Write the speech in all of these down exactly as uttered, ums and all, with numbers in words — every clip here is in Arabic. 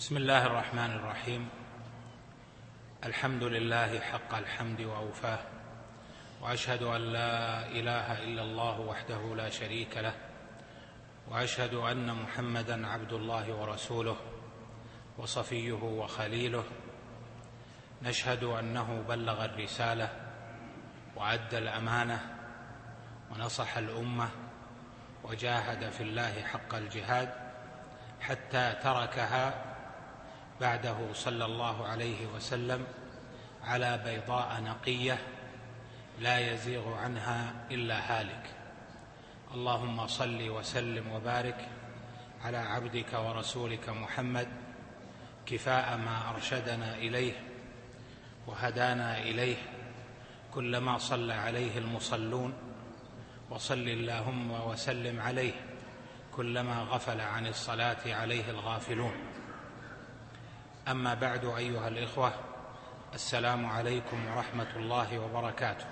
بسم الله الرحمن الرحيم. الحمد لله حق الحمد وأوفاه، وأشهد أن لا إله إلا الله وحده لا شريك له، وأشهد أن محمدًا عبد الله ورسوله وصفيه وخليله. نشهد أنه بلغ الرسالة وأدى الأمانة ونصح الأمة وجاهد في الله حق الجهاد حتى تركها بعده صلى الله عليه وسلم على بيضاء نقية لا يزيغ عنها إلا هالك. اللهم صل وسلم وبارك على عبدك ورسولك محمد كفاء ما أرشدنا إليه وهدانا إليه، كلما صلى عليه المصلون، وصل اللهم وسلم عليه كلما غفل عن الصلاة عليه الغافلون. أما بعد، أيها الإخوة، السلام عليكم ورحمة الله وبركاته.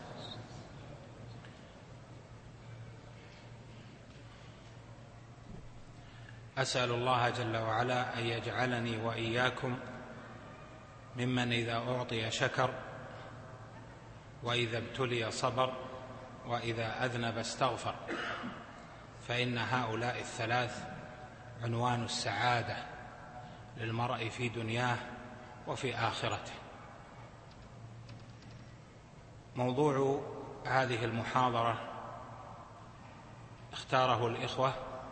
أسأل الله جل وعلا أن يجعلني وإياكم ممن إذا أعطي شكر، وإذا ابتلي صبر، وإذا أذنب استغفر، فإن هؤلاء الثلاث عنوان السعادة للمرء في دنياه وفي آخرته. موضوع هذه المحاضرة اختاره الإخوة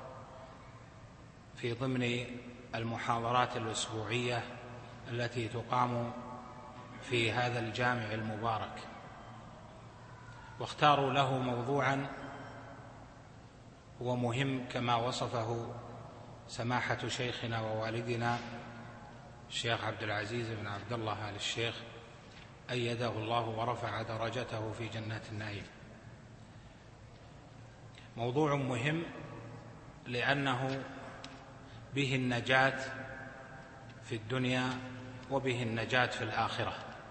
في ضمن المحاضرات الأسبوعية التي تقام في هذا الجامع المبارك، واختاروا له موضوعا هو مهم كما وصفه سماحة شيخنا ووالدنا الشيخ عبد العزيز بن عبد الله آل الشيخ أيده الله ورفع درجته في جنات النعيم. موضوع مهم لأنه به النجاة في الدنيا وبه النجاة في الآخرة.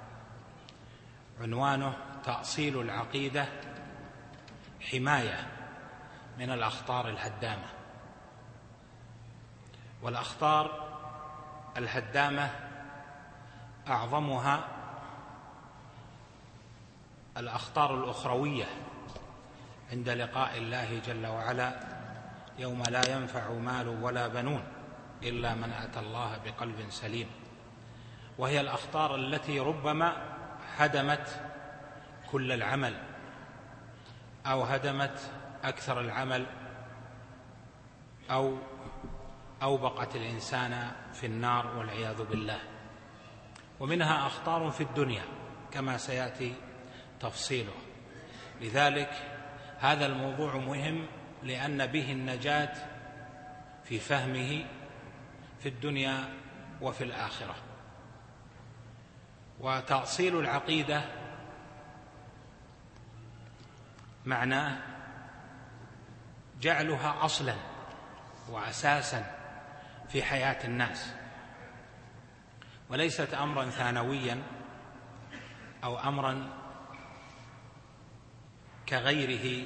عنوانه تأصيل العقيدة حماية من الأخطار الهدامة. والأخطار الهدامة أعظمها الأخطار الأخروية عند لقاء الله جل وعلا يوم لا ينفع مال ولا بنون إلا من أتى الله بقلب سليم، وهي الأخطار التي ربما هدمت كل العمل أو هدمت أكثر العمل أو أوبقت الإنسان في النار والعياذ بالله. ومنها أخطار في الدنيا كما سيأتي تفصيله. لذلك هذا الموضوع مهم لأن به النجاة في فهمه في الدنيا وفي الآخرة. وتأصيل العقيدة معناه جعلها أصلاً وأساساً في حياة الناس، وليست أمراً ثانوياً أو أمراً كغيره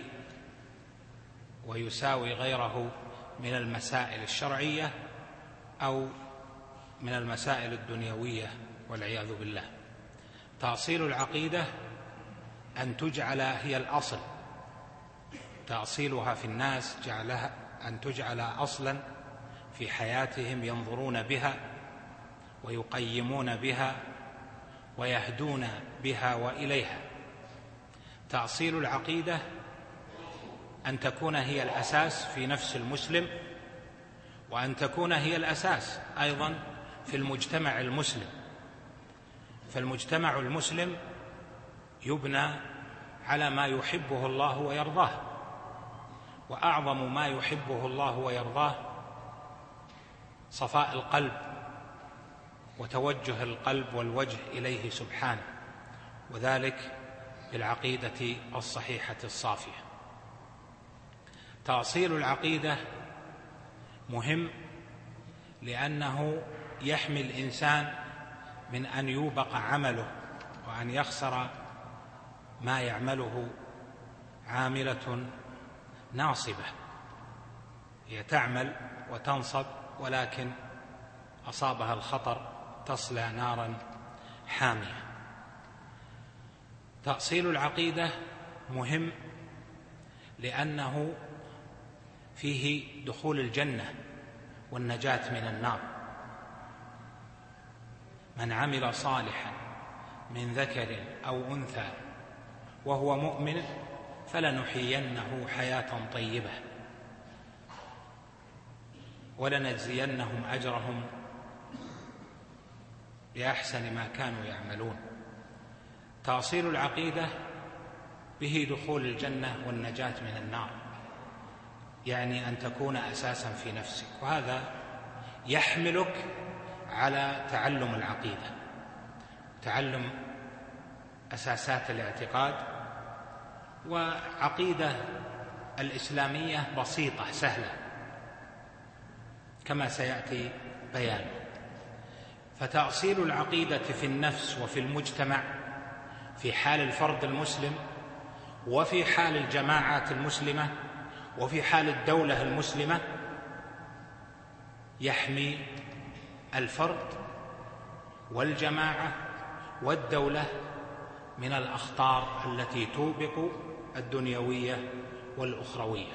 ويساوي غيره من المسائل الشرعية أو من المسائل الدنيوية والعياذ بالله. تأصيل العقيدة أن تجعل هي الأصل، تأصيلها في الناس جعلها أن تجعل أصلاً في حياتهم ينظرون بها ويقيمون بها ويهدون بها وإليها. تأصيل العقيدة أن تكون هي الأساس في نفس المسلم، وأن تكون هي الأساس أيضاً في المجتمع المسلم. فالمجتمع المسلم يبنى على ما يحبه الله ويرضاه، وأعظم ما يحبه الله ويرضاه صفاء القلب وتوجه القلب والوجه إليه سبحانه، وذلك بالعقيدة الصحيحة الصافية. تأصيل العقيدة مهم لأنه يحمي الإنسان من أن يوبق عمله وأن يخسر ما يعمله عاملة ناصبة. هي تعمل وتنصب، ولكن أصابها الخطر تصلى نارا حامية. تأصيل العقيدة مهم لأنه فيه دخول الجنة والنجاة من النار. من عمل صالحا من ذكر أو أنثى وهو مؤمن فلنحيينه حياة طيبة ولنجزينهم أجرهم بأحسن ما كانوا يعملون. تأصيل العقيدة به دخول الجنة والنجاة من النار، يعني أن تكون أساسا في نفسك، وهذا يحملك على تعلم العقيدة، تعلم أساسات الاعتقاد. وعقيدة الإسلامية بسيطة سهلة كما سيأتي بيانه. فتأصيل العقيدة في النفس وفي المجتمع في حال الفرد المسلم وفي حال الجماعات المسلمة وفي حال الدولة المسلمة يحمي الفرد والجماعة والدولة من الأخطار التي توبق الدنيوية والأخروية.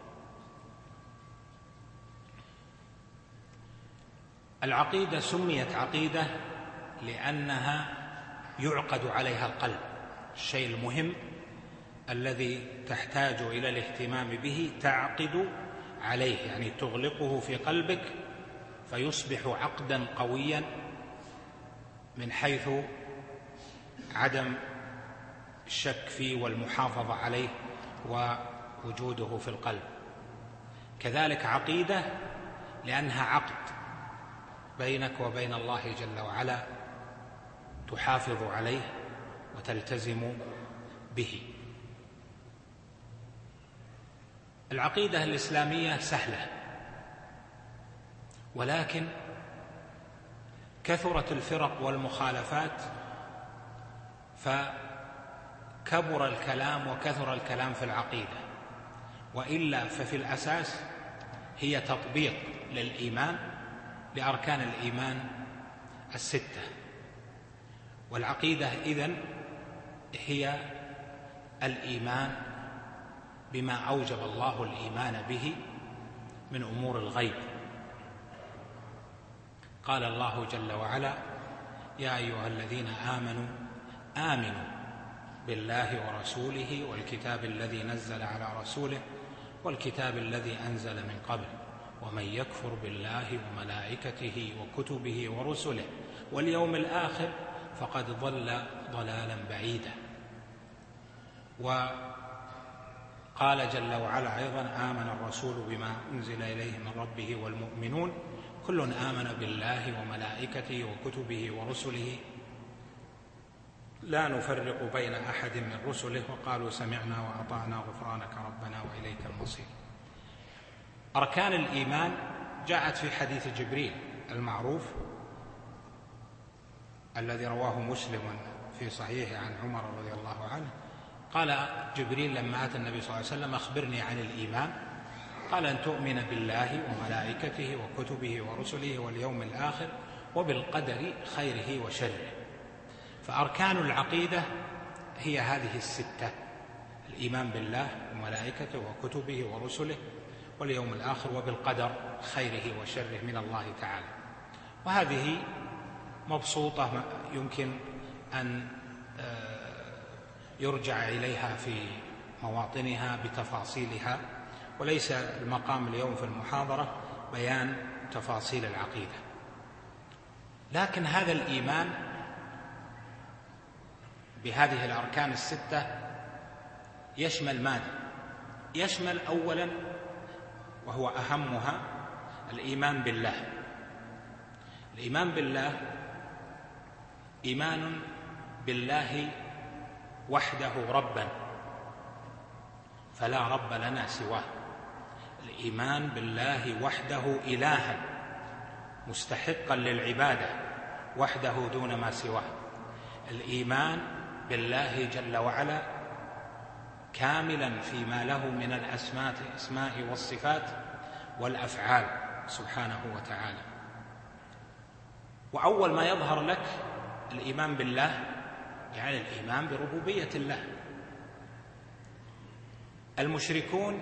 العقيدة سميت عقيدة لأنها يعقد عليها القلب، الشيء المهم الذي تحتاج إلى الاهتمام به تعقد عليه، يعني تغلقه في قلبك فيصبح عقدا قويا من حيث عدم الشك فيه والمحافظة عليه ووجوده في القلب. كذلك عقيدة لأنها عقد بينك وبين الله جل وعلا تحافظ عليه وتلتزم به. العقيدة الإسلامية سهلة، ولكن كثرت الفرق والمخالفات فكبر الكلام وكثر الكلام في العقيدة، وإلا ففي الأساس هي تطبيق للإيمان لأركان الإيمان الستة. والعقيدة إذن هي الإيمان بما أوجب الله الإيمان به من أمور الغيب. قال الله جل وعلا: يا أيها الذين آمنوا آمنوا بالله ورسوله والكتاب الذي نزل على رسوله والكتاب الذي أنزل من قبل ومن يكفر بالله وملائكته وكتبه ورسله واليوم الآخر فقد ضل ضلالا بعيدا. وقال جل وعلا أيضا: آمن الرسول بما أنزل إليه من ربه والمؤمنون كل آمن بالله وملائكته وكتبه ورسله لا نفرق بين أحد من رسله وقالوا سمعنا وأطعنا غفرانك ربنا وإليك المصير. أركان الإيمان جاءت في حديث جبريل المعروف الذي رواه مسلم في صحيحه عن عمر رضي الله عنه. قال جبريل لما أتى النبي صلى الله عليه وسلم: أخبرني عن الإيمان. قال: أن تؤمن بالله وملائكته وكتبه ورسله واليوم الآخر وبالقدر خيره وشره. فأركان العقيدة هي هذه الستة: الإيمان بالله وملائكته وكتبه ورسله واليوم الآخر وبالقدر خيره وشره من الله تعالى. وهذه مبسوطة يمكن أن يرجع إليها في مواطنها بتفاصيلها، وليس المقام اليوم في المحاضرة بيان تفاصيل العقيدة. لكن هذا الإيمان بهذه الأركان الستة يشمل ماذا؟ يشمل أولا وهو أهمها الإيمان بالله. الإيمان بالله إيمان بالله وحده ربا فلا رب لنا سواه. الإيمان بالله وحده إلها مستحقا للعبادة وحده دون ما سواه. الإيمان بالله جل وعلا كاملا فيما له من الأسماء الأسماء والصفات والأفعال سبحانه وتعالى. وأول ما يظهر لك الإيمان بالله يعني الإيمان بربوبية الله. المشركون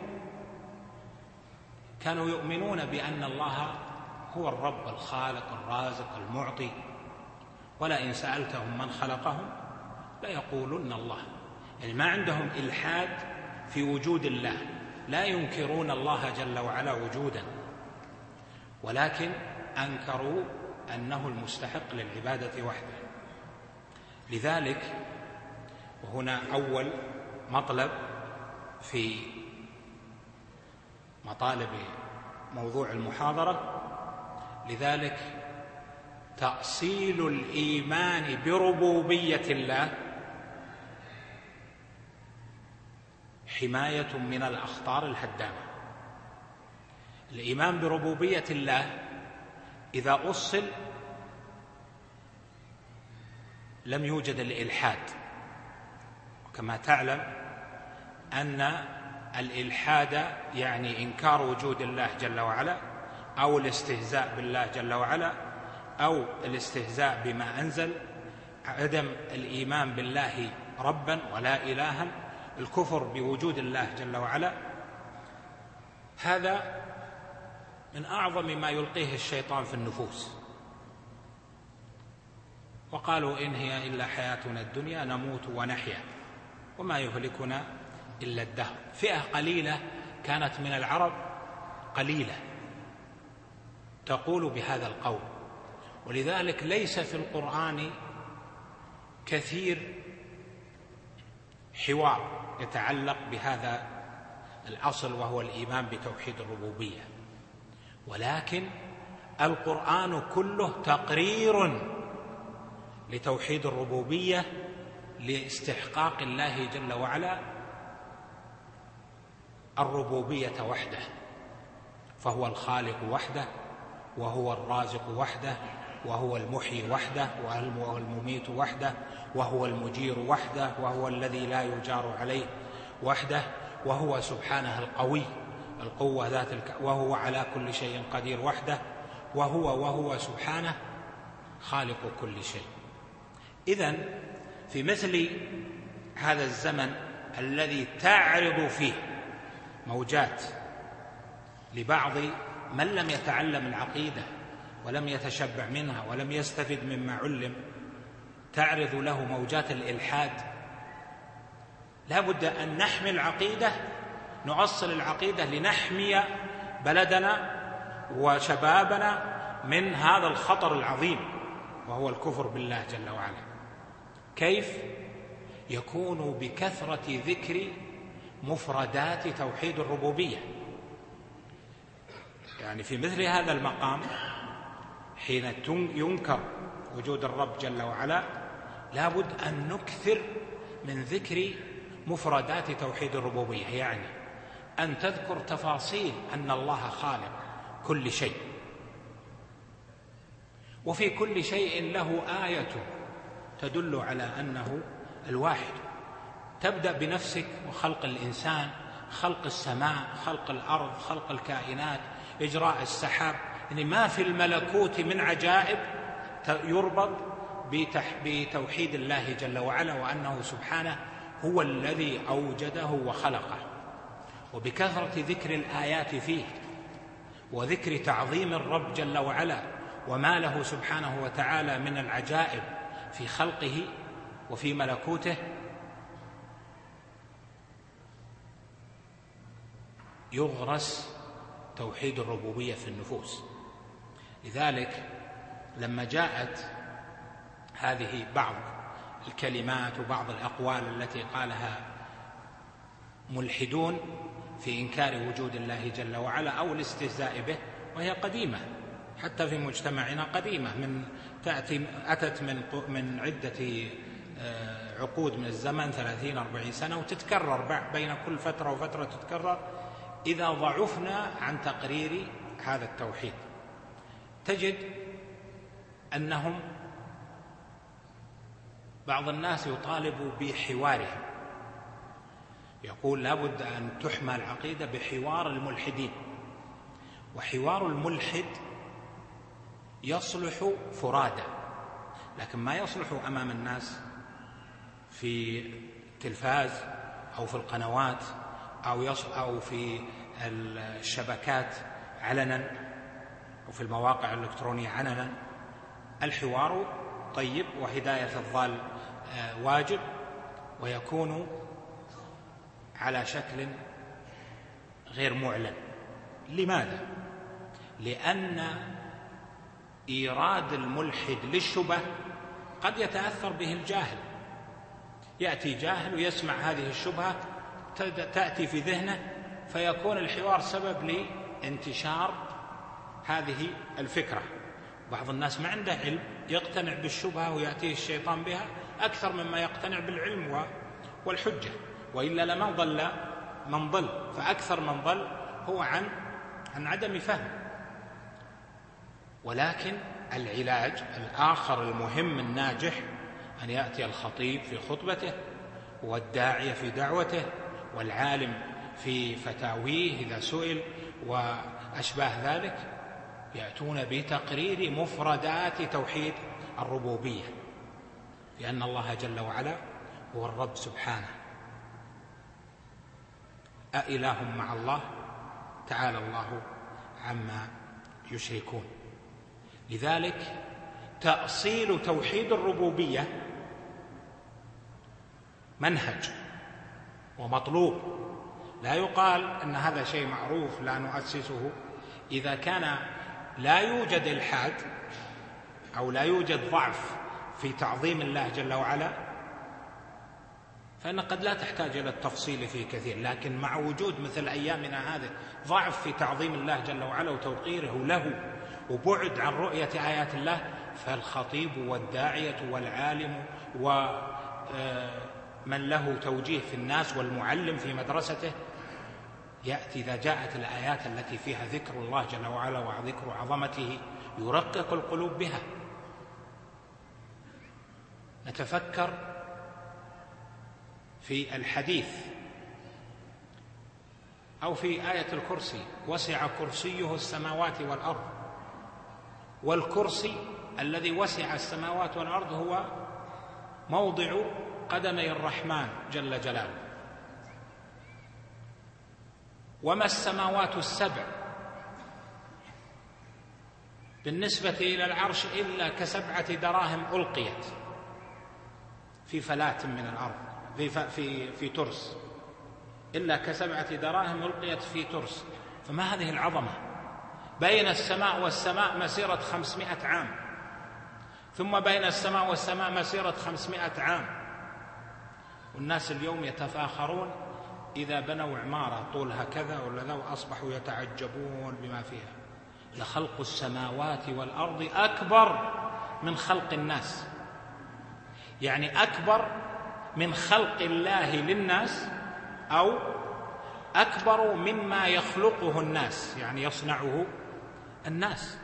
كانوا يؤمنون بأن الله هو الرب الخالق الرازق المعطي، ولئن سألتهم من خلقهم ليقولن الله، يعني ما عندهم إلحاد في وجود الله، لا ينكرون الله جل وعلا وجودا، ولكن أنكروا أنه المستحق للعبادة وحده. لذلك وهنا أول مطلب في مطالب موضوع المحاضرة، لذلك تأصيل الإيمان بربوبية الله حماية من الأخطار الهدامة. الإيمان بربوبية الله إذا أصل لم يوجد الإلحاد، وكما تعلم أن الإلحاد يعني إنكار وجود الله جل وعلا، أو الاستهزاء بالله جل وعلا، أو الاستهزاء بما أنزل، عدم الإيمان بالله ربا ولا إلها، الكفر بوجود الله جل وعلا. هذا من أعظم ما يلقيه الشيطان في النفوس. وقالوا إن هي إلا حياتنا الدنيا نموت ونحيا وما يهلكنا إلا الدهر. فئة قليلة كانت من العرب، قليلة، تقول بهذا القول. ولذلك ليس في القرآن كثير حوار يتعلق بهذا الأصل وهو الإيمان بتوحيد الربوبية، ولكن القرآن كله تقرير لتوحيد الربوبية لاستحقاق الله جل وعلا الربوبية وحده، فهو الخالق وحده، وهو الرازق وحده، وهو المحيي وحده، وهو المميت وحده، وهو المجير وحده، وهو الذي لا يجار عليه وحده، وهو سبحانه القوي القوة ذات الك... وهو على كل شيء قدير وحده، وهو وهو سبحانه خالق كل شيء. إذن في مثل هذا الزمن الذي تعرض فيه موجات لبعض من لم يتعلم العقيدة ولم يتشبع منها ولم يستفد مما علم، تعرض له موجات الإلحاد، لا بد أن نحمي العقيدة، نؤصل العقيدة لنحمي بلدنا وشبابنا من هذا الخطر العظيم وهو الكفر بالله جل وعلا. كيف؟ يكون بكثرة ذكر مفردات توحيد الربوبية. يعني في مثل هذا المقام حين ينكر وجود الرب جل وعلا لا بد أن نكثر من ذكر مفردات توحيد الربوبية، يعني أن تذكر تفاصيل أن الله خالق كل شيء، وفي كل شيء له آية تدل على أنه الواحد. تبدأ بنفسك وخلق الإنسان، خلق السماء، خلق الأرض، خلق الكائنات، إجراء السحاب، يعني ما في الملكوت من عجائب يربط بتوحيد الله جل وعلا وأنه سبحانه هو الذي أوجده وخلقه. وبكثرة ذكر الآيات فيه وذكر تعظيم الرب جل وعلا وما له سبحانه وتعالى من العجائب في خلقه وفي ملكوته يغرس توحيد الربوبية في النفوس. لذلك لما جاءت هذه بعض الكلمات وبعض الأقوال التي قالها ملحدون في إنكار وجود الله جل وعلا أو الاستهزاء به، وهي قديمة حتى في مجتمعنا، قديمة من تأتي أتت من من عدة عقود من الزمن، ثلاثين أربعين سنة، وتتكرر بين كل فترة وفترة تتكرر. إذا ضعفنا عن تقرير هذا التوحيد تجد أنهم بعض الناس يطالب بحوارهم، يقول لا بد أن تحمى العقيدة بحوار الملحدين. وحوار الملحد يصلح فرادى، لكن ما يصلح أمام الناس في التلفاز أو في القنوات أو, أو في الشبكات علنا أو في المواقع الإلكترونية علنا. الحوار طيب وهداية الضال واجب، ويكون على شكل غير معلن. لماذا؟ لأن إيراد الملحد للشبه قد يتأثر به الجاهل، يأتي جاهل ويسمع هذه الشبهة تأتي في ذهنه، فيكون الحوار سبب لانتشار هذه الفكرة. بعض الناس ما عنده علم يقتنع بالشبهة ويأتيه الشيطان بها أكثر مما يقتنع بالعلم والحجة، وإلا لما ضل من ضل، فأكثر من ضل هو عن عن عدم فهم. ولكن العلاج الآخر المهم الناجح أن يأتي الخطيب في خطبته والداعية في دعوته والعالم في فتاويه إذا سئل وأشباه ذلك، يأتون بتقرير مفردات توحيد الربوبية، لأن الله جل وعلا هو الرب سبحانه. أإله مع الله؟ تعالى الله عما يشركون. لذلك تأصيل توحيد الربوبية منهج ومطلوب، لا يقال أن هذا شيء معروف لا نؤسسه. إذا كان لا يوجد إلحاد أو لا يوجد ضعف في تعظيم الله جل وعلا فإن قد لا تحتاج إلى التفصيل فيه كثير، لكن مع وجود مثل أيامنا هذه ضعف في تعظيم الله جل وعلا وتوقيره له وبعد عن رؤية آيات الله، فالخطيب والداعية والعالم ومن له توجيه في الناس والمعلم في مدرسته يأتي إذا جاءت الآيات التي فيها ذكر الله جل وعلا وذكر عظمته يرقق القلوب بها. نتفكر في الحديث أو في آية الكرسي: وسع كرسيه السماوات والأرض. والكرسي الذي وسع السماوات والأرض هو موضع قدمي الرحمن جل جلاله. وما السماوات السبع بالنسبة إلى العرش إلا كسبعة دراهم ألقيت في فلاة من الأرض في, في, في ترس، إلا كسبعة دراهم ألقيت في ترس. فما هذه العظمة؟ بين السماء والسماء مسيرة خمسمائة عام، ثم بين السماء والسماء مسيرة خمسمائة عام. والناس اليوم يتفاخرون إذا بنوا عمارة طولها كذا ولا ذا وأصبحوا يتعجبون بما فيها. لخلق السماوات والأرض أكبر من خلق الناس، يعني أكبر من خلق الله للناس، أو أكبر مما يخلقه الناس، يعني يصنعه الناس.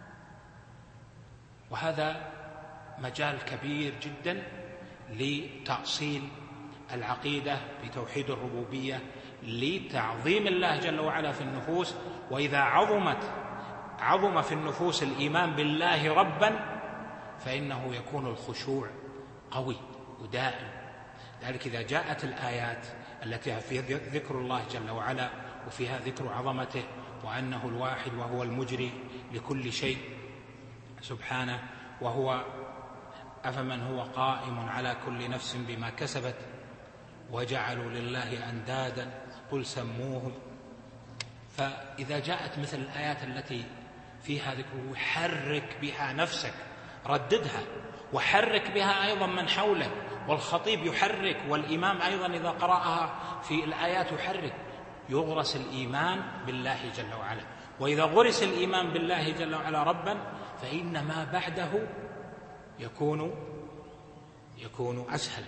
وهذا مجال كبير جدا لتأصيل العقيدة بتوحيد الربوبية، لتعظيم الله جل وعلا في النفوس. وإذا عظمت عظم في النفوس الإيمان بالله ربا فإنه يكون الخشوع قوي ودائم. ذلك إذا جاءت الآيات التي فيها ذكر الله جل وعلا وفيها ذكر عظمته وأنه الواحد وهو المجري لكل شيء سبحانه، وهو أفمن هو قائم على كل نفس بما كسبت وجعلوا لله أندادا قل سموهم. فإذا جاءت مثل الآيات التي فيها ذكره حرك بها نفسك، رددها، وحرك بها أيضا من حولك. والخطيب يحرك، والإمام أيضا إذا قرأها في الآيات يحرك. يغرس الإيمان بالله جل وعلا، وإذا غرس الإيمان بالله جل وعلا ربا فإن ما بعده يكون يكون أسهل.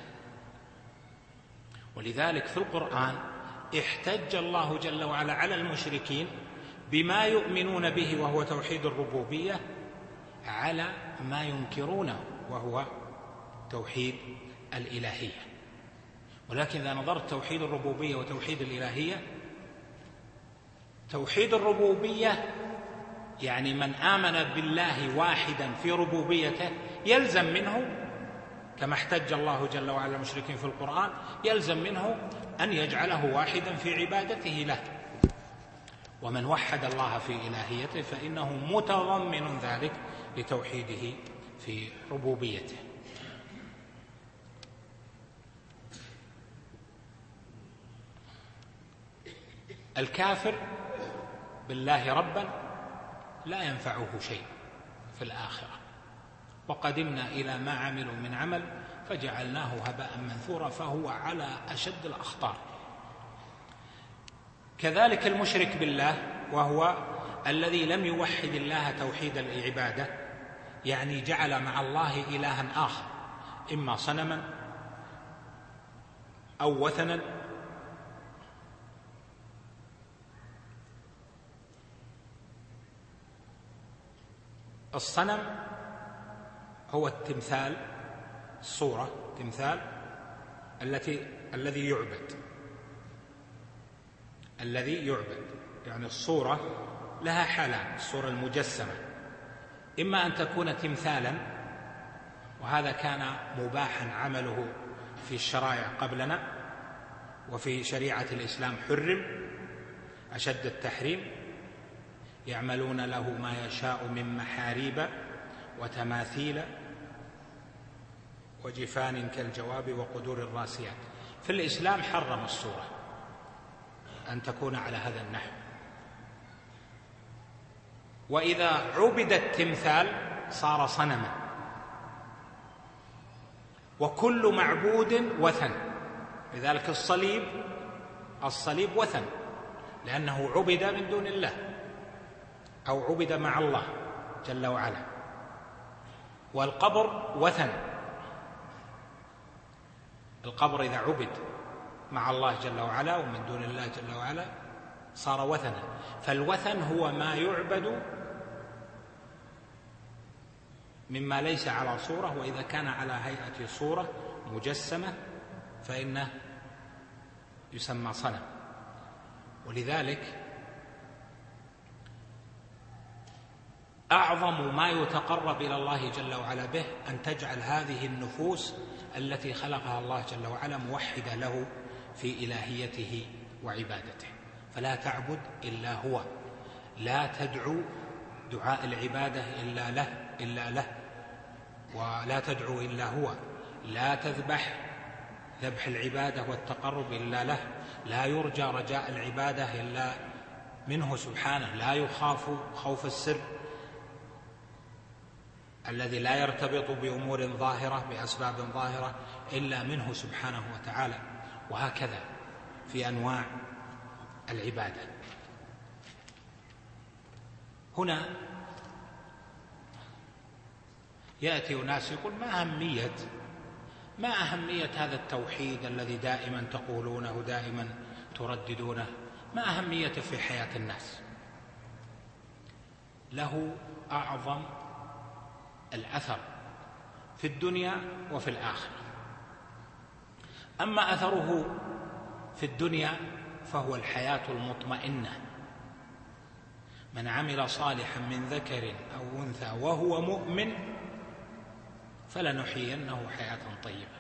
ولذلك في القرآن احتج الله جل وعلا على المشركين بما يؤمنون به وهو توحيد الربوبية على ما ينكرونه وهو توحيد الإلهية. ولكن إذا نظرت توحيد الربوبية وتوحيد الإلهية، توحيد الربوبية يعني من آمن بالله واحدا في ربوبيته يلزم منه، كما احتج الله جل وعلا المشركين في القرآن، يلزم منه أن يجعله واحدا في عبادته له. ومن وحد الله في إلهيته فإنه متضمن ذلك لتوحيده في ربوبيته. الكافر بالله ربا لا ينفعه شيء في الآخرة، وقدمنا إلى ما عملوا من عمل فجعلناه هباء منثورا، فهو على أشد الأخطار. كذلك المشرك بالله، وهو الذي لم يوحد الله توحيد العبادة، يعني جعل مع الله إلها آخر، إما صنما أو وثنا الصنم هو التمثال، الصورة تمثال التي الذي يعبد الذي يعبد يعني الصورة لها حالان: الصورة المجسمة إما أن تكون تمثالا، وهذا كان مباحا عمله في الشرائع قبلنا، وفي شريعة الإسلام حرم أشد التحريم، يعملون له ما يشاء من محاريب وتماثيل وجفان كالجواب وقدور الراسيات. في الإسلام حرم الصورة أن تكون على هذا النحو. وإذا عبد التمثال صار صنما، وكل معبود وثن. لذلك الصليب الصليب وثن، لأنه عبد من دون الله أو عبد مع الله جل وعلا. والقبر وثن، القبر إذا عبد مع الله جل وعلا ومن دون الله جل وعلا صار وثنا. فالوثن هو ما يعبد مما ليس على صورة، وإذا كان على هيئة صورة مجسمة فإنه يسمى صنم. ولذلك أعظم ما يتقرب إلى الله جل وعلا به أن تجعل هذه النفوس التي خلقها الله جل وعلا موحدة له في إلهيته وعبادته، فلا تعبد إلا هو، لا تدعو دعاء العبادة إلا له إلا له ولا تدعو إلا هو، لا تذبح ذبح العبادة والتقرب إلا له، لا يرجى رجاء العبادة إلا منه سبحانه، لا يخاف خوف السر الذي لا يرتبط بأمور ظاهرة بأسباب ظاهرة إلا منه سبحانه وتعالى. وهكذا في أنواع العبادة. هنا يأتي ناس يقول ما أهمية ما أهمية هذا التوحيد الذي دائما تقولونه دائما ترددونه، ما أهميته في حياة الناس؟ له أعظم الأثر في الدنيا وفي الآخرة. أما أثره في الدنيا فهو الحياة المطمئنة. من عمل صالحا من ذكر أو أنثى وهو مؤمن فلنحيينه حياة طيبة.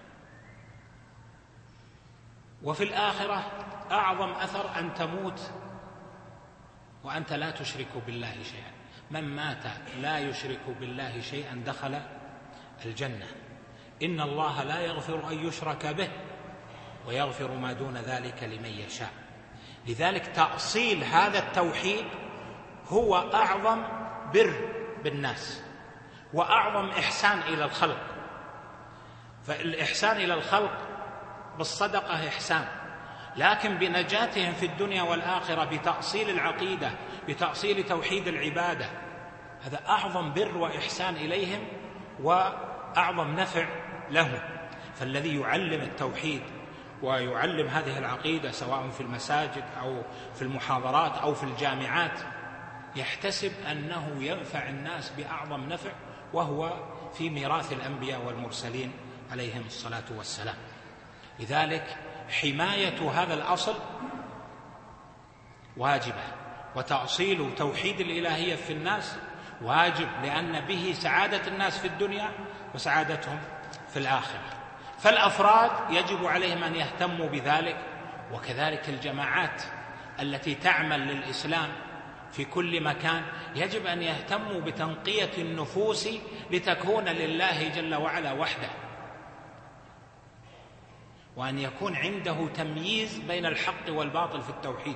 وفي الآخرة أعظم أثر أن تموت وأنت لا تشرك بالله شيئا. من مات لا يشرك بالله شيئا دخل الجنة. إن الله لا يغفر أن يشرك به ويغفر ما دون ذلك لمن يشاء. لذلك تأصيل هذا التوحيد هو أعظم بر بالناس وأعظم إحسان إلى الخلق. فالإحسان إلى الخلق بالصدقة إحسان، لكن بنجاتهم في الدنيا والآخرة بتأصيل العقيدة بتأصيل توحيد العبادة هذا أعظم بر وإحسان إليهم وأعظم نفع لهم. فالذي يعلم التوحيد ويعلم هذه العقيدة سواء في المساجد أو في المحاضرات أو في الجامعات يحتسب أنه ينفع الناس بأعظم نفع، وهو في ميراث الأنبياء والمرسلين عليهم الصلاة والسلام. لذلك حماية هذا الأصل واجبة، وتأصيل توحيد الإلهية في الناس واجب، لأن به سعادة الناس في الدنيا وسعادتهم في الآخرة. فالأفراد يجب عليهم أن يهتموا بذلك، وكذلك الجماعات التي تعمل للإسلام في كل مكان يجب أن يهتموا بتنقية النفوس لتكون لله جل وعلا وحده، وأن يكون عنده تمييز بين الحق والباطل في التوحيد.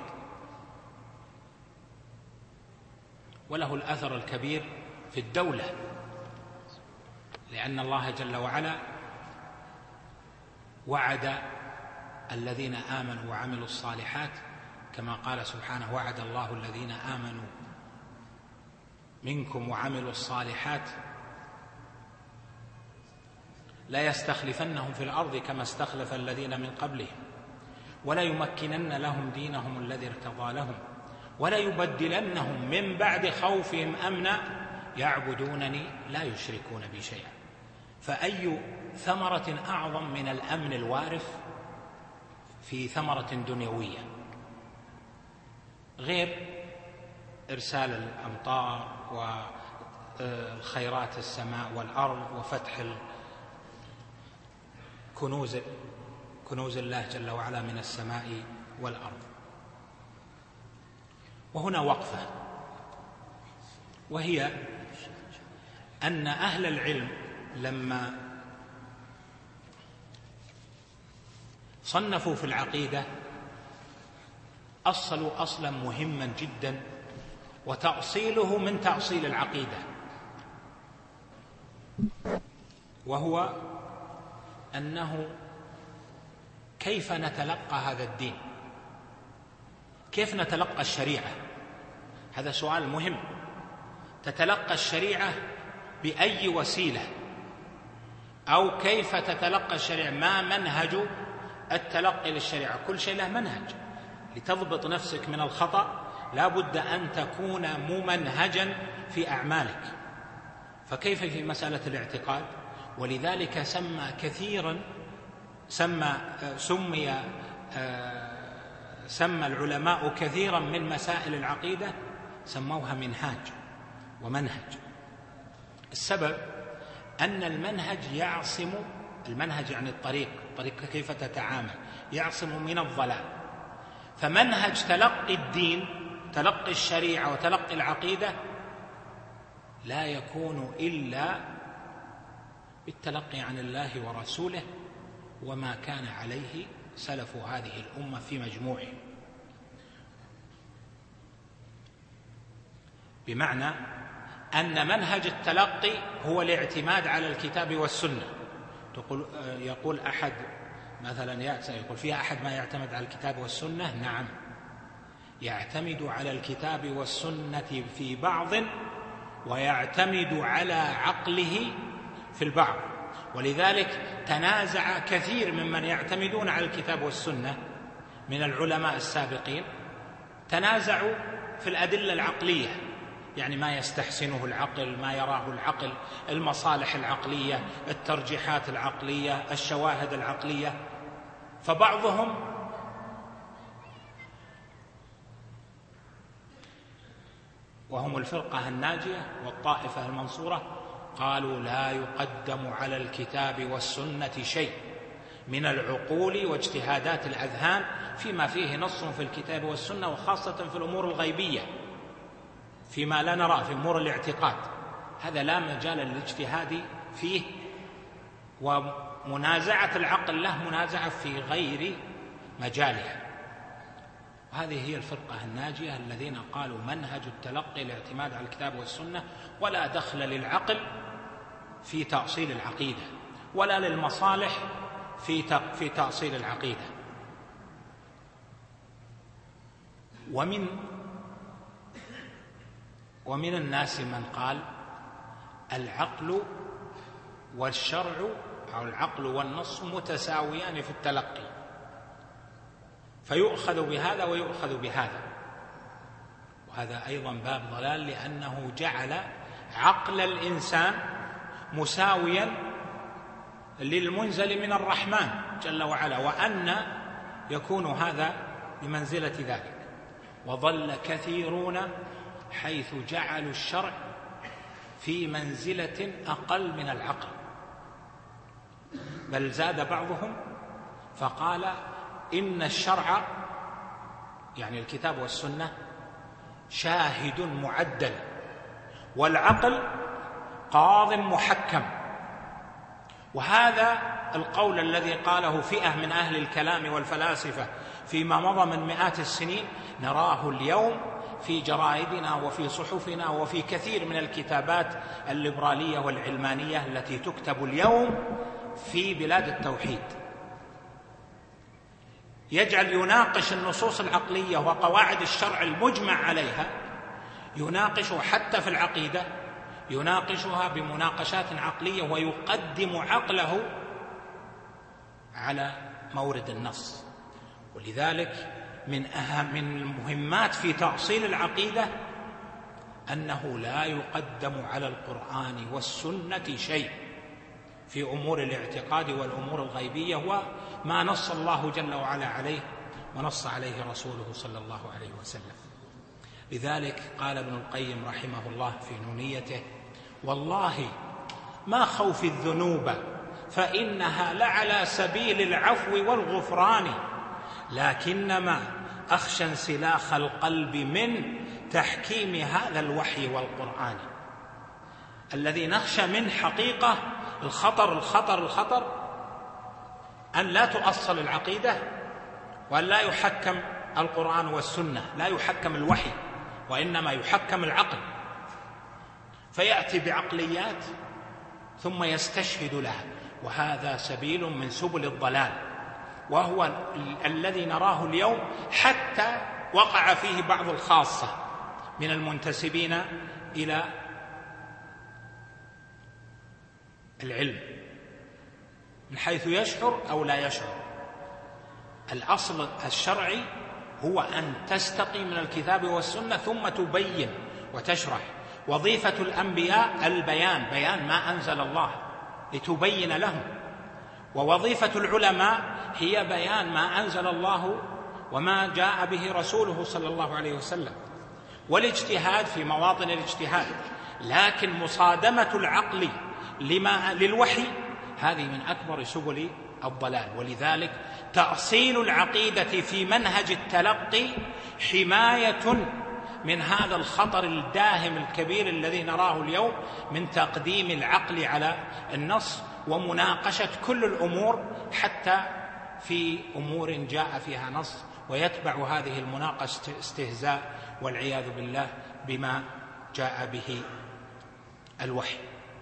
وله الأثر الكبير في الدولة، لأن الله جل وعلا وعد الذين آمنوا وعملوا الصالحات كما قال سبحانه: وعد الله الذين آمنوا منكم وعملوا الصالحات لا يستخلفنهم في الأرض كما استخلف الذين من قبلهم ولا يمكنن لهم دينهم الذي ارتضى لهم ولا يبدلنهم من بعد خوفهم أمنا يعبدونني لا يشركون بي شيئا. فأي ثمرة أعظم من الأمن الوارث في ثمرة دنيوية غير إرسال الأمطار والخيرات السماء والأرض وفتح كنوز كنوز الله جل وعلا من السماء والأرض. وهنا وقفة، وهي أن أهل العلم لما صنفوا في العقيدة أصلوا أصلا مهما جدا، وتأصيله من تأصيل العقيدة، وهو أنه كيف نتلقى هذا الدين، كيف نتلقى الشريعة. هذا سؤال مهم. تتلقى الشريعة بأي وسيلة، أو كيف تتلقى الشريعة، ما منهج التلقي للشريعة. كل شيء له منهج. لتضبط نفسك من الخطأ لا بد أن تكون ممنهجا في أعمالك. فكيف في مسألة الاعتقاد؟ ولذلك سمى كثيرا سمى سمي سمى العلماء كثيرا من مسائل العقيدة سموها منهاج ومنهج. السبب أن المنهج يعصم، المنهج يعني الطريق، الطريق كيف تتعامل، يعصم من الضلال. فمنهج تلقي الدين، تلقي الشريعة وتلقي العقيدة لا يكون إلا بالتلقي عن الله ورسوله وما كان عليه سلف هذه الأمة في مجموعه. بمعنى أن منهج التلقي هو الاعتماد على الكتاب والسنة. تقول يقول أحد مثلا يأتي يقول فيها أحد ما يعتمد على الكتاب والسنة؟ نعم، يعتمد على الكتاب والسنة في بعض ويعتمد على عقله في البعض. ولذلك تنازع كثير ممن يعتمدون على الكتاب والسنة من العلماء السابقين، تنازعوا في الأدلة العقلية، يعني ما يستحسنه العقل، ما يراه العقل، المصالح العقلية، الترجيحات العقلية، الشواهد العقلية. فبعضهم وهم الفرقة الناجية والطائفة المنصورة قالوا لا يقدم على الكتاب والسنة شيء من العقول واجتهادات الأذهان فيما فيه نص في الكتاب والسنة، وخاصة في الأمور الغيبية، فيما لا نرى في أمور الاعتقاد. هذا لا مجال للاجتهاد فيه، ومنازعة العقل له منازعة في غير مجالها. هذه هي الفرقة الناجية الذين قالوا منهج التلقي الاعتماد على الكتاب والسنة، ولا دخل للعقل في تأصيل العقيدة ولا للمصالح في في تأصيل العقيدة. ومن ومن الناس من قال العقل والشرع أو العقل والنص متساويان في التلقي، فيؤخذ بهذا ويؤخذ بهذا. وهذا أيضا باب ضلال، لأنه جعل عقل الإنسان مساويا للمنزل من الرحمن جل وعلا، وأن يكون هذا بمنزلة ذلك. وضل كثيرون حيث جعلوا الشرع في منزلة أقل من العقل، بل زاد بعضهم فقال إن الشرع يعني الكتاب والسنة شاهد معدل، والعقل قاض محكم. وهذا القول الذي قاله فئة من أهل الكلام والفلاسفة فيما مضى من مئات السنين نراه اليوم في جرائدنا وفي صحفنا وفي كثير من الكتابات الليبرالية والعلمانية التي تكتب اليوم في بلاد التوحيد. يجعل يناقش النصوص العقلية وقواعد الشرع المجمع عليها، يناقش حتى في العقيدة، يناقشها بمناقشات عقلية ويقدم عقله على مورد النص. ولذلك من أهم المهمات في تأصيل العقيدة أنه لا يقدم على القرآن والسنة شيء في أمور الاعتقاد والأمور الغيبية وما نص الله جل وعلا عليه ونص عليه رسوله صلى الله عليه وسلم. لذلك قال ابن القيم رحمه الله في نونيته: والله ما خوف الذنوب فإنها لعلى سبيل العفو والغفران، لكنما أخشى انسلاخ القلب من تحكيم هذا الوحي والقرآن. الذي نخشى من حقيقة الخطر الخطر الخطر أن لا تؤصل العقيدة وأن لا يحكم القرآن والسنة، لا يحكم الوحي وإنما يحكم العقل، فيأتي بعقليات ثم يستشهد لها، وهذا سبيل من سبل الضلال، وهو الذي نراه اليوم حتى وقع فيه بعض الخاصة من المنتسبين إلى العلم من حيث يشعر أو لا يشعر. الأصل الشرعي هو أن تستقي من الكتاب والسنة ثم تبين وتشرح. وظيفة الأنبياء البيان، بيان ما أنزل الله لتبين لهم، ووظيفة العلماء هي بيان ما أنزل الله وما جاء به رسوله صلى الله عليه وسلم، والاجتهاد في مواطن الاجتهاد. لكن مصادمة العقل لما للوحي هذه من أكبر سبل الضلال. ولذلك تأصيل العقيدة في منهج التلقي حماية من هذا الخطر الداهم الكبير الذي نراه اليوم من تقديم العقل على النص ومناقشة كل الأمور حتى في أمور جاء فيها نص، ويتبع هذه المناقشة استهزاء والعياذ بالله بما جاء به الوحي.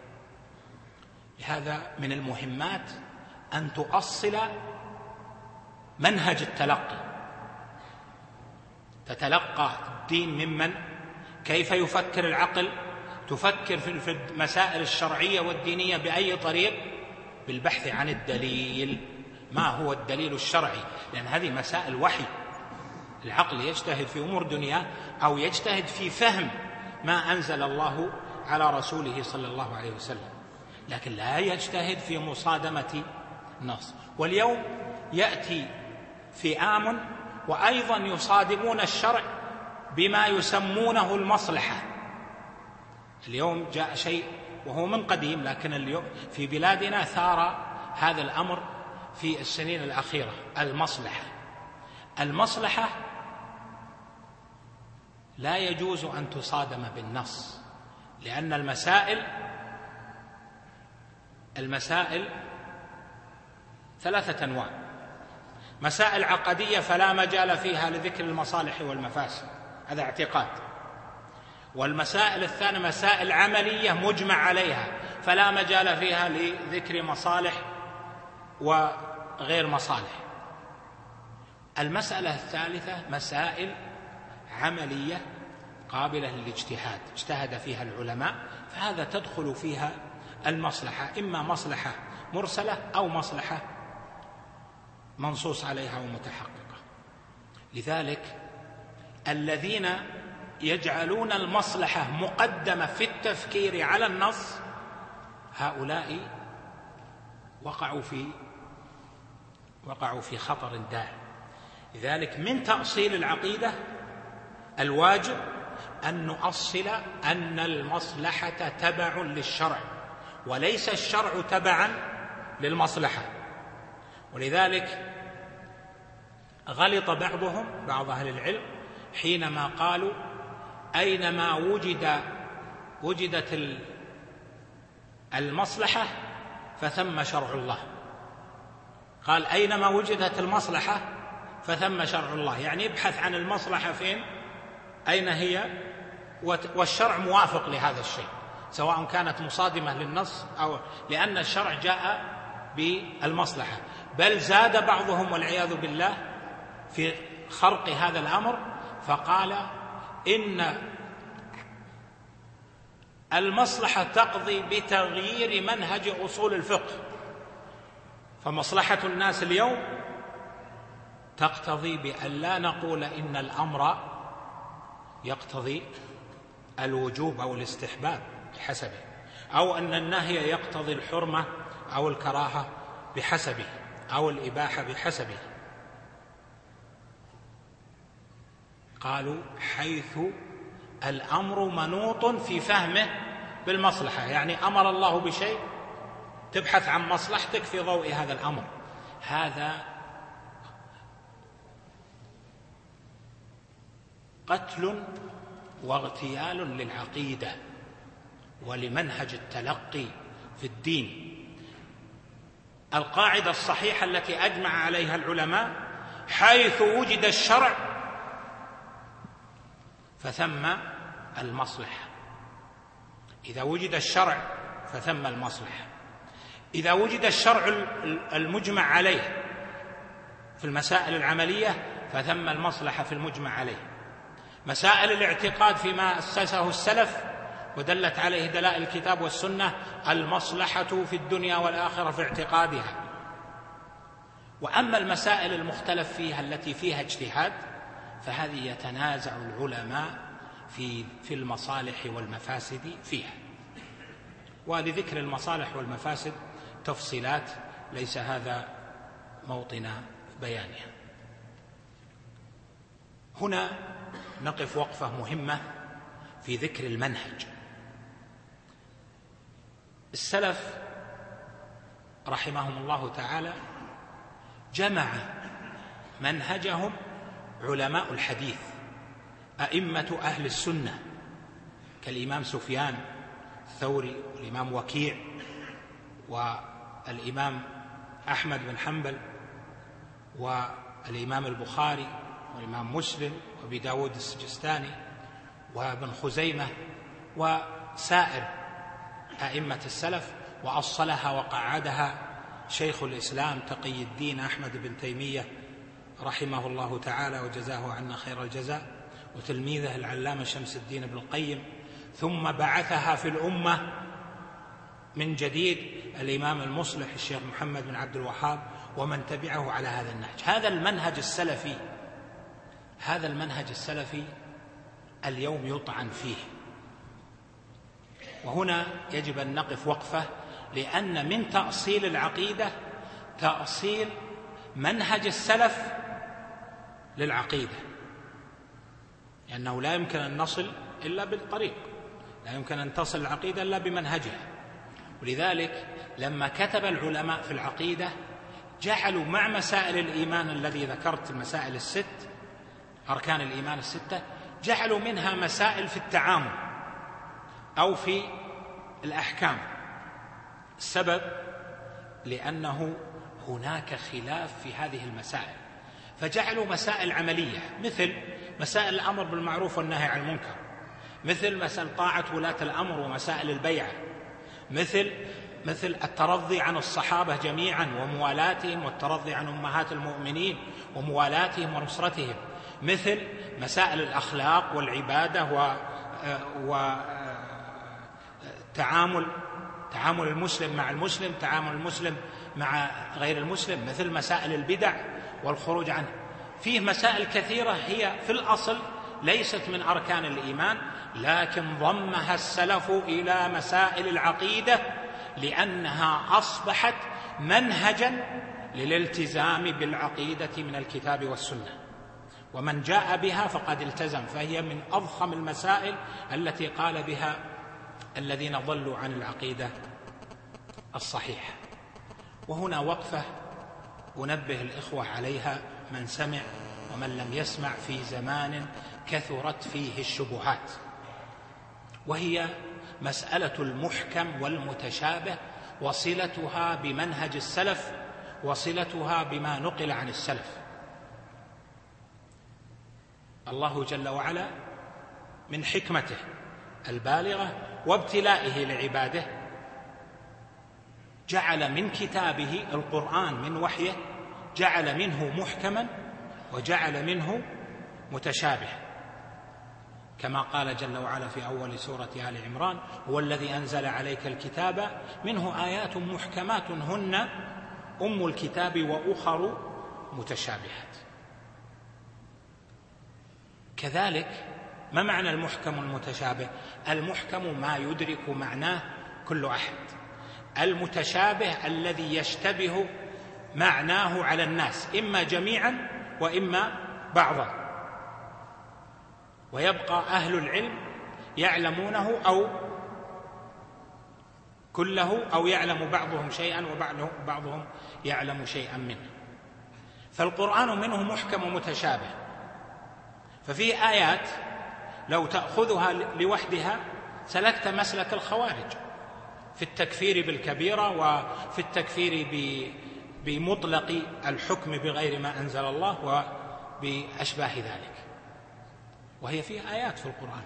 لهذا من المهمات أن تؤصل منهج التلقي، تتلقى الدين ممن؟ كيف يفكر العقل؟ تفكر في المسائل الشرعية والدينية بأي طريق؟ بالبحث عن الدليل. ما هو الدليل الشرعي؟ لأن هذه مسائل وحي. العقل يجتهد في أمور دنيا أو يجتهد في فهم ما أنزل الله على رسوله صلى الله عليه وسلم، لكن لا يجتهد في مصادمة النص. واليوم يأتي فئام وأيضا يصادمون الشرع بما يسمونه المصلحة. اليوم جاء شيء وهو من قديم، لكن اليوم في بلادنا ثار هذا الأمر في السنين الأخيرة: المصلحة. المصلحة لا يجوز أن تصادم بالنص، لأن المسائل المسائل ثلاثة أنواع: مسائل عقدية فلا مجال فيها لذكر المصالح والمفاسد، هذا اعتقاد. والمسائل الثانية مسائل عملية مجمع عليها فلا مجال فيها لذكر مصالح وغير مصالح. المسألة الثالثة مسائل عملية قابلة للاجتهاد، اجتهد فيها العلماء، فهذا تدخل فيها المصلحة، إما مصلحة مرسلة أو مصلحة منصوص عليها ومتحققة. لذلك الذين يجعلون المصلحة مقدمة في التفكير على النص هؤلاء وقعوا في وقعوا في خطر داهم. لذلك من تأصيل العقيدة الواجب أن نؤصل أن المصلحة تبع للشرع وليس الشرع تبعا للمصلحة. ولذلك غلط بعضهم بعض أهل العلم حينما قالوا أينما وجد وجدت المصلحة فثم شرع الله. قال أينما وجدت المصلحة فثم شرع الله، يعني ابحث عن المصلحة فين، أين هي، والشرع موافق لهذا الشيء سواء كانت مصادمة للنص أو لأن الشرع جاء بالمصلحة. بل زاد بعضهم والعياذ بالله في خرق هذا الأمر فقال إن المصلحة تقضي بتغيير منهج أصول الفقه، فمصلحة الناس اليوم تقتضي بأن لا نقول إن الأمر يقتضي الوجوب أو الاستحباب بحسبه، أو أن النهي يقتضي الحرمة أو الكراهة بحسبه، أو الإباحة بحسبه. قالوا حيث الأمر منوط في فهمه بالمصلحة، يعني أمر الله بشيء تبحث عن مصلحتك في ضوء هذا الأمر. هذا قتل واغتيال للعقيدة ولمنهج التلقي في الدين. القاعدة الصحيحة التي أجمع عليها العلماء حيث وجد الشرع فثم المصلحة. إذا وجد الشرع فثم المصلحة. إذا وجد الشرع المجمع عليه في المسائل العملية فثم المصلحة في المجمع عليه. مسائل الاعتقاد فيما أسسه السلف ودلت عليه دلائل الكتاب والسنة المصلحة في الدنيا والآخرة في اعتقادها. وأما المسائل المختلف فيها التي فيها اجتهاد فهذه يتنازع العلماء في في المصالح والمفاسد فيها. ولذكر المصالح والمفاسد تفصيلات ليس هذا موطن بيانها. هنا نقف وقفة مهمة في ذكر المنهج. السلف رحمهم الله تعالى جمع منهجهم علماء الحديث أئمة أهل السنة كالإمام سفيان الثوري والإمام وكيع والإمام أحمد بن حنبل والإمام البخاري والإمام مسلم وأبي داود السجستاني وابن خزيمة وسائر أئمة السلف، وأصلها وقعدها شيخ الإسلام تقي الدين أحمد بن تيمية رحمه الله تعالى وجزاه عنا خير الجزاء، وتلميذه العلامة شمس الدين ابن القيم، ثم بعثها في الأمة من جديد الإمام المصلح الشيخ محمد بن عبد الوهاب ومن تبعه على هذا النهج. هذا المنهج السلفي هذا المنهج السلفي اليوم يطعن فيه. وهنا يجب أن نقف وقفة، لأن من تأصيل العقيدة تأصيل منهج السلف للعقيدة، لأنه لا يمكن أن نصل إلا بالطريق، لا يمكن أن تصل العقيدة إلا بمنهجها. ولذلك لما كتب العلماء في العقيدة جعلوا مع مسائل الإيمان الذي ذكرت المسائل الست أركان الإيمان الستة، جعلوا منها مسائل في التعامل أو في الأحكام. السبب لأنه هناك خلاف في هذه المسائل، فجعلوا مسائل عملية مثل مسائل الأمر بالمعروف والنهي عن المنكر، مثل مسائل طاعة ولاة الأمر ومسائل البيعة، مثل مثل الترضي عن الصحابة جميعا وموالاتهم، والترضي عن أمهات المؤمنين وموالاتهم ونصرتهم، مثل مسائل الأخلاق والعبادة وتعامل تعامل المسلم مع المسلم، تعامل المسلم مع غير المسلم، مثل مسائل البدع والخروج عنه. فيه مسائل كثيرة هي في الأصل ليست من أركان الإيمان، لكن ضمها السلف إلى مسائل العقيدة لأنها أصبحت منهجا للالتزام بالعقيدة من الكتاب والسنة. ومن جاء بها فقد التزم، فهي من أضخم المسائل التي قال بها الذين ضلوا عن العقيدة الصحيحة. وهنا وقفة أنبه الإخوة عليها، من سمع ومن لم يسمع، في زمان كثرت فيه الشبهات، وهي مسألة المحكم والمتشابه وصلتها بمنهج السلف وصلتها بما نقل عن السلف. الله جل وعلا من حكمته البالغة وابتلائه لعباده جعل من كتابه القرآن من وحيه، جعل منه محكما وجعل منه متشابه، كما قال جل وعلا في أول سورة آل عمران: هو الذي أنزل عليك الكتاب منه آيات محكمات هن أم الكتاب وأخر متشابهات. كذلك ما معنى المحكم والمتشابه؟ المحكم ما يدرك معناه كل أحد، المتشابه الذي يشتبه معناه على الناس إما جميعا وإما بعضا، ويبقى أهل العلم يعلمونه أو كله، أو يعلم بعضهم شيئا وبعضهم يعلم شيئا منه. فالقرآن منه محكم ومتشابه، ففي آيات لو تأخذها لوحدها سلكت مسلك الخوارج في التكفير بالكبيرة وفي التكفير بمطلق الحكم بغير ما أنزل الله وبأشباه ذلك، وهي فيها آيات في القرآن.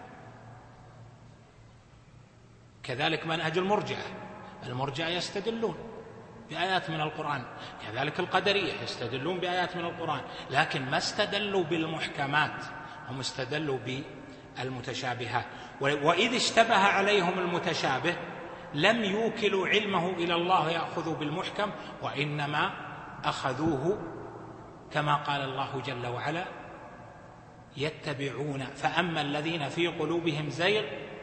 كذلك منهج المرجئة، المرجئة يستدلون بآيات من القرآن، كذلك القدرية يستدلون بآيات من القرآن، لكن ما استدلوا بالمحكمات، هم استدلوا بالمتشابهات. وإذ اشتبه عليهم المتشابه لم يوكلوا علمه إلى الله يأخذوا بالمحكم، وإنما أخذوه كما قال الله جل وعلا: يتبعون فأما الذين في قلوبهم زيغ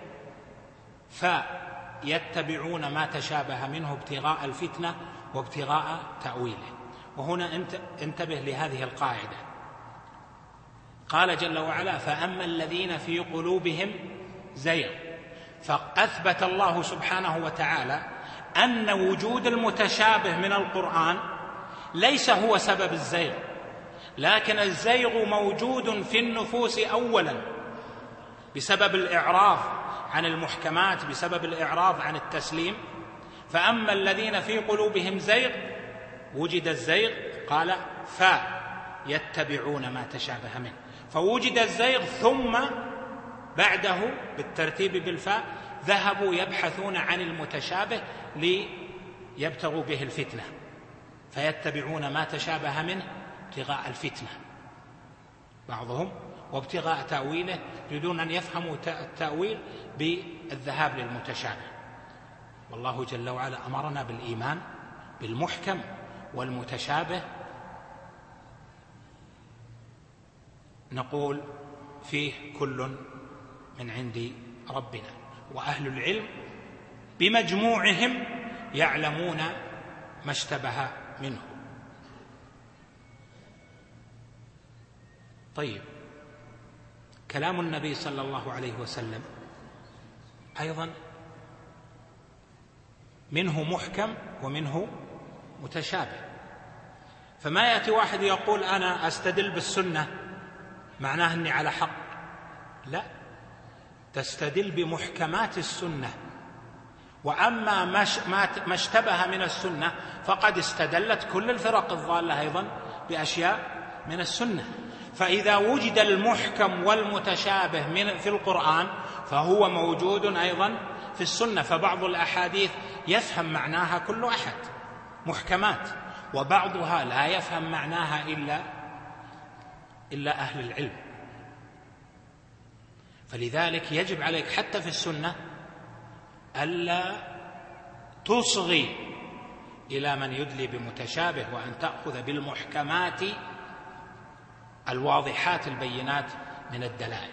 فيتبعون ما تشابه منه ابتغاء الفتنة وابتغاء تأويله. وهنا انتبه لهذه القاعدة، قال جل وعلا: فأما الذين في قلوبهم زيغ، فأثبت الله سبحانه وتعالى أن وجود المتشابه من القرآن ليس هو سبب الزيغ، لكن الزيغ موجود في النفوس أولا بسبب الإعراض عن المحكمات، بسبب الإعراض عن التسليم. فأما الذين في قلوبهم زيغ، وجد الزيغ قال فيتبعون ما تشابه منه، فوجد الزيغ ثم بعده بالترتيب بالفاء ذهبوا يبحثون عن المتشابه ليبتغوا به الفتنة، فيتبعون ما تشابه منه ابتغاء الفتنة بعضهم وابتغاء تأويله، يريدون أن يفهموا التأويل بالذهاب للمتشابه. والله جل وعلا أمرنا بالإيمان بالمحكم والمتشابه، نقول فيه كل من عند ربنا، وأهل العلم بمجموعهم يعلمون ما اشتبه منه. طيب، كلام النبي صلى الله عليه وسلم أيضا منه محكم ومنه متشابه، فما يأتي واحد يقول أنا أستدل بالسنة معناه أني على حق، لا، تستدل بمحكمات السنة، وأما ما اشتبه من السنة فقد استدلت كل الفرق الضالة أيضا بأشياء من السنة. فإذا وجد المحكم والمتشابه من في القرآن فهو موجود أيضا في السنة، فبعض الأحاديث يفهم معناها كل أحد محكمات، وبعضها لا يفهم معناها إلا إلا أهل العلم. فلذلك يجب عليك حتى في السنة ألا تصغي إلى من يدلي بمتشابه، وأن تأخذ بالمحكمات الواضحات البينات من الدلائل.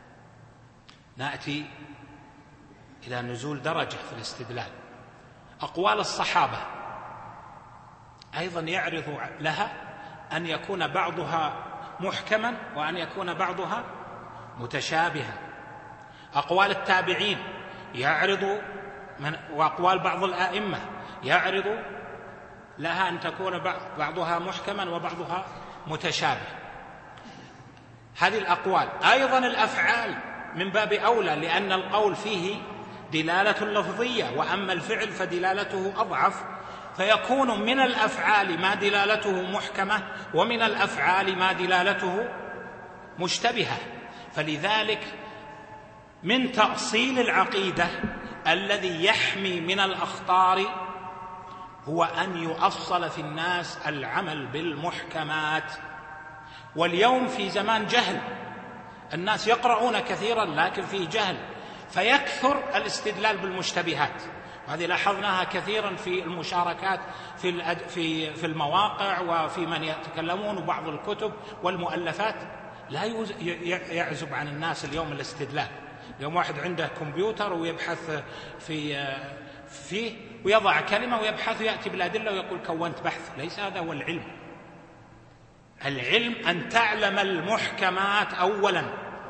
نأتي إلى نزول درجة في الاستدلال. أقوال الصحابة أيضا يعرض لها أن يكون بعضها محكما وأن يكون بعضها متشابها. أقوال التابعين يعرض من وأقوال بعض الآئمة يعرض لها أن تكون بعضها محكما وبعضها متشابه. هذه الأقوال. أيضا الأفعال من باب أولى، لأن القول فيه دلالة لفظية، وأما الفعل فدلالته أضعف، فيكون من الأفعال ما دلالته محكمة ومن الأفعال ما دلالته مشتبهة. فلذلك من تأصيل العقيدة الذي يحمي من الأخطار هو أن يؤصل في الناس العمل بالمحكمات. واليوم في زمان جهل، الناس يقرؤون كثيرا لكن فيه جهل، فيكثر الاستدلال بالمشتبهات. وهذه لاحظناها كثيرا في المشاركات في في في المواقع وفي من يتكلمون، وبعض الكتب والمؤلفات. لا يعزب عن الناس اليوم الاستدلال. اليوم واحد عنده كمبيوتر ويبحث في فيه ويضع كلمة ويبحث ويأتي بالأدلة ويقول كونت بحث. ليس هذا هو العلم. العلم أن تعلم المحكمات أولا،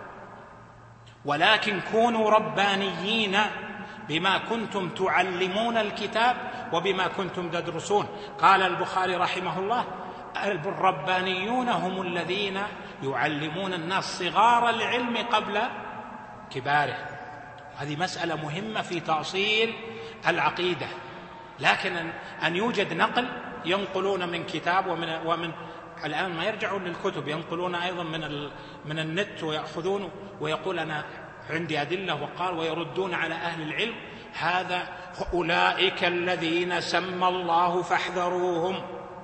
ولكن كونوا ربانيين بما كنتم تعلمون الكتاب وبما كنتم تدرسون. قال البخاري رحمه الله: الربانيون هم الذين يعلمون الناس صغار العلم قبل كباره. هذه مسألة مهمة في تأصيل العقيدة. لكن أن يوجد نقل ينقلون من كتاب ومن, ومن الآن ما يرجعون للكتب، ينقلون أيضا من, من النت ويأخذون ويقول أنا عندي أدلة وقال، ويردون على أهل العلم. هذا أولئك الذين سمى الله فاحذروهم.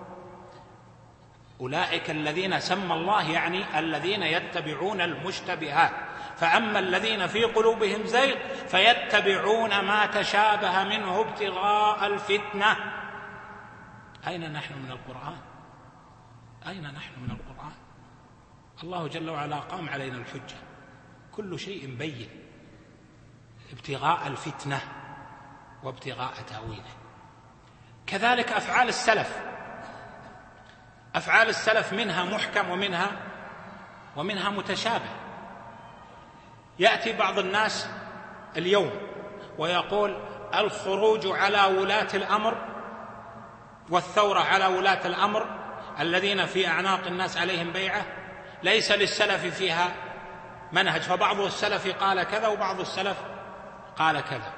أولئك الذين سمى الله يعني الذين يتبعون المشتبهات. فأما الذين في قلوبهم زيغ فيتبعون ما تشابه منه ابتغاء الفتنة. أين نحن من القرآن؟ أين نحن من القرآن؟ الله جل وعلا قام علينا الحجة، كل شيء بين، ابتغاء الفتنة وابتغاء تأويله. كذلك أفعال السلف، أفعال السلف منها محكم ومنها ومنها متشابه. يأتي بعض الناس اليوم ويقول الخروج على ولاة الأمر والثورة على ولاة الأمر الذين في أعناق الناس عليهم بيعة ليس للسلف فيها منهج، فبعض السلف قال كذا وبعض السلف قال كذا،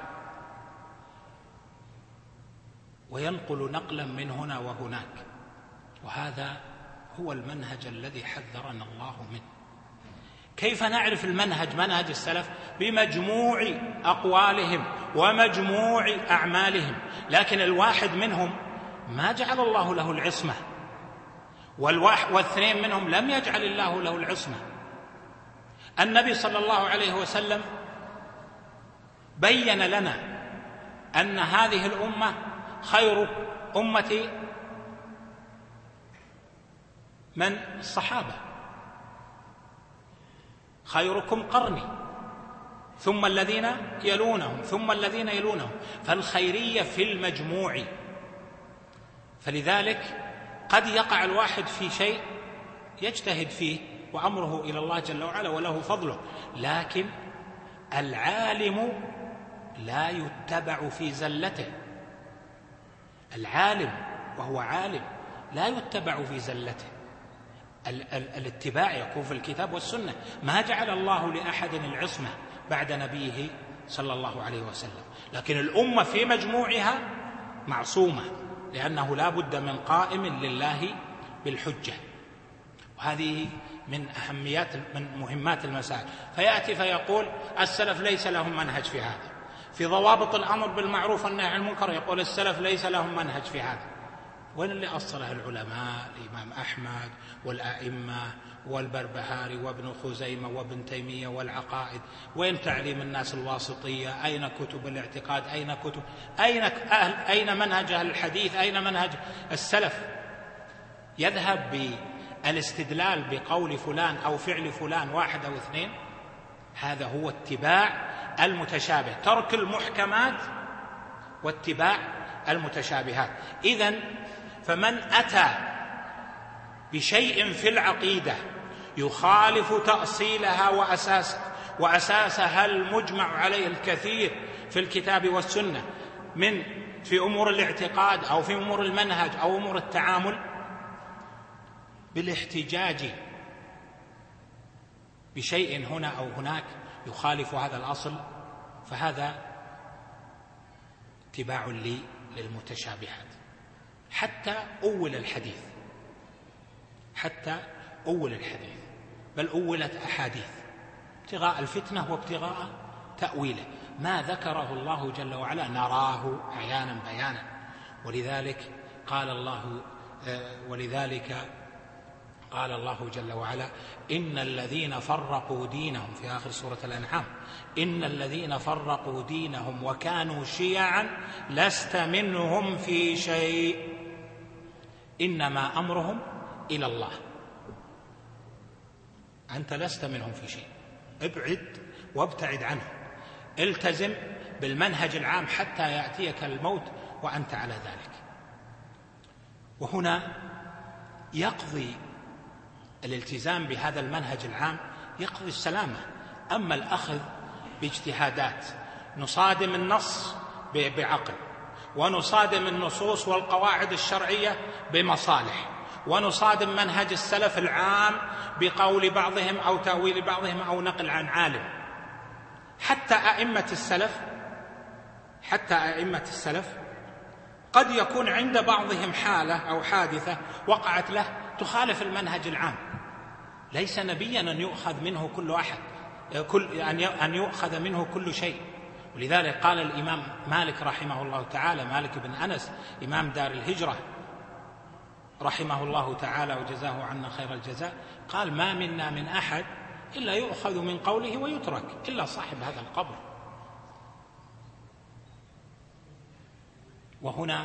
وينقل نقلا من هنا وهناك. وهذا هو المنهج الذي حذرنا الله منه. كيف نعرف المنهج منهج السلف؟ بمجموع أقوالهم ومجموع أعمالهم. لكن الواحد منهم ما جعل الله له العصمة، والواثنين منهم لم يجعل الله له العصمة. النبي صلى الله عليه وسلم بين لنا أن هذه الأمة خير أمتي من الصحابة، خيركم قرني ثم الذين يلونهم ثم الذين يلونهم. فالخيرية في المجموع. فلذلك قد يقع الواحد في شيء يجتهد فيه وأمره إلى الله جل وعلا وله فضله، لكن العالم لا يتبع في زلته. العالم وهو عالم لا يتبع في زلته. ال- ال- الاتباع يكون في الكتاب والسنة. ما جعل الله لأحد العصمة بعد نبيه صلى الله عليه وسلم، لكن الأمة في مجموعها معصومة، لأنه لا بد من قائم لله بالحجة. وهذه من أهميات من مهمات المسائل. فيأتي فيقول السلف ليس لهم منهج في هذا، في ضوابط الأمر بالمعروف والنهي عن المنكر يقول السلف ليس لهم منهج في هذا. وين اللي أصلها العلماء؟ الإمام أحمد والأئمة والبربهاري وابن خزيمة وابن تيمية والعقائد. وين تعليم الناس الواسطية؟ أين كتب الاعتقاد؟ أين كتب أين أهل أين منهج أهل الحديث؟ أين منهج السلف؟ يذهب بالاستدلال بقول فلان أو فعل فلان واحد أو اثنين. هذا هو اتباع المتشابه، ترك المحكمات واتباع المتشابهات. إذن فمن أتى بشيء في العقيدة يخالف تأصيلها وأساس وأساسها المجمع عليه الكثير في الكتاب والسنة من في أمور الاعتقاد أو في أمور المنهج أو أمور التعامل، بالاحتجاج بشيء هنا أو هناك يخالف هذا الأصل، فهذا اتباع لي للمتشابهات. حتى أول الحديث حتى أول الحديث بل أولت أحاديث ابتغاء الفتنة وابتغاء تأويله، ما ذكره الله جل وعلا نراه عيانا بيانا. ولذلك قال الله ولذلك قال الله جل وعلا: إن الذين فرقوا دينهم، في آخر سورة الأنعام: إن الذين فرقوا دينهم وكانوا شيعا لست منهم في شيء إنما أمرهم إلى الله. أنت لست منهم في شيء، ابعد وابتعد عنه، التزم بالمنهج العام حتى يأتيك الموت وأنت على ذلك. وهنا يقضي الالتزام بهذا المنهج العام يقضي السلامة. أما الأخذ باجتهادات، نصادم النص بعقل، ونصادم النصوص والقواعد الشرعية بمصالح، ونصادم منهج السلف العام بقول بعضهم أو تأويل بعضهم أو نقل عن عالم. حتى أئمة السلف حتى أئمة السلف قد يكون عند بعضهم حالة أو حادثة وقعت له تخالف المنهج العام، ليس نبيا أن يؤخذ منه كل أحد كل أن يؤخذ منه كل شيء. ولذلك قال الإمام مالك رحمه الله تعالى، مالك بن أنس إمام دار الهجرة رحمه الله تعالى وجزاه عنا خير الجزاء، قال: ما منا من أحد إلا يؤخذ من قوله ويترك إلا صاحب هذا القبر. وهنا